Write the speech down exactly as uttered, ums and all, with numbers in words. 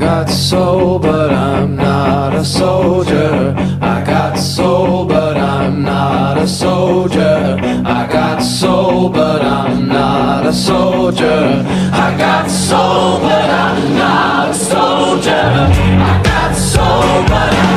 got soul, but I'm not a soldier. I got soul, but I'm not a soldier. I got soul, but I'm not a soldier. I got soul, but I'm not a soldier. I got soul, but I'm